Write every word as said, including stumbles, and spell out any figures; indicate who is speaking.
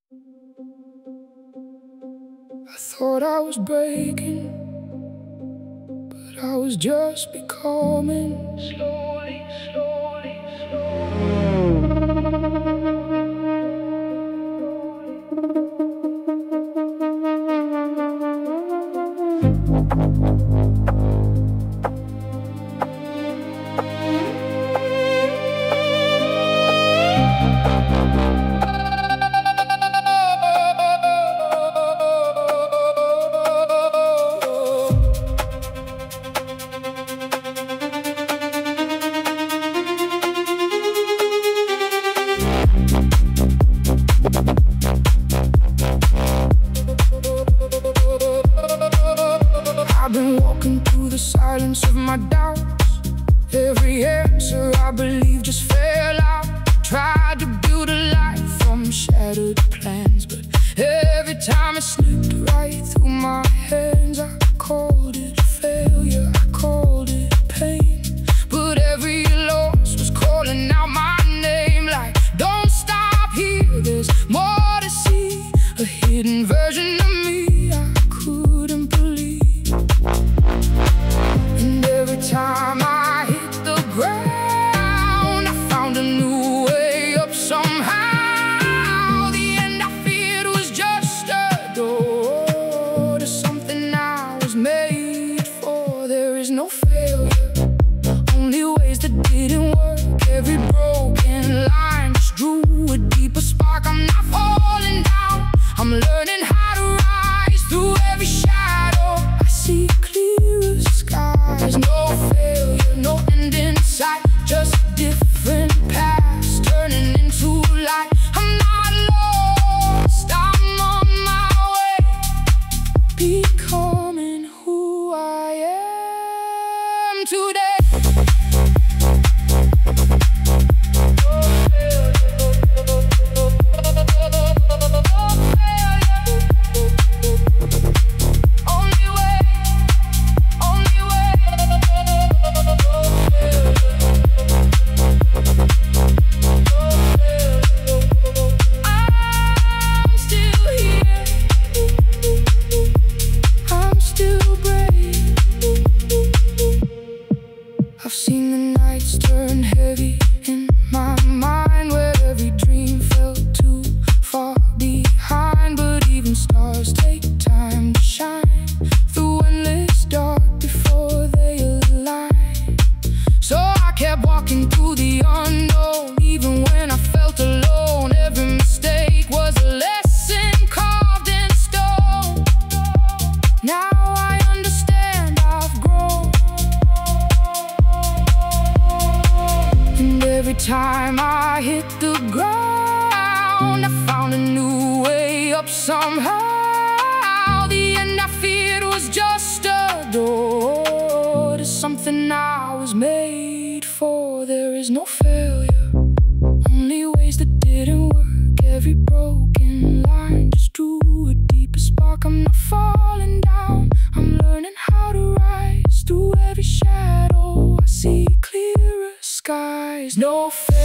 Speaker 1: I thought I was breaking, but I was just becoming. Slowly, slowly, I've been walking through the silence of my doubts. Every answer I believe just fell out. Tried to build a life from shattered plans, but every time it slipped right through my hands. I called it failure, I called it pain, but every loss was calling out my name. Like, don't stop here, there's more to see. A hidden version of me I couldn't believe. And every time I hit the ground, I found a new way up somehow. The end I feared was just a door to something I was made for. There is no failure, only ways that didn't work. Every broken line just drew a deeper spark. I'm not falling down, I'm learning how to rise through every shadow. I see clearer skies. No failure, no end in sight, just different paths turning into light. I'm not lost, I'm on my way, becoming who I am today. I've seen the nights turn heavy in my mind, where every dream felt too far behind. But even stars take time to shine through endless dark before they align. So I kept walking through the unknown, even when I felt alone. Every mistake was a lesson carved in stone. Now I understand, I've grown. And every time I hit the ground, I found a new way up somehow. The end I feared was just a door to something I was made for. There is no failure, only ways that didn't work. Every broken line just drew a deeper spark. I'm not falling down, I'm learning how to rise through every shadow. I see clearer skies. No failure.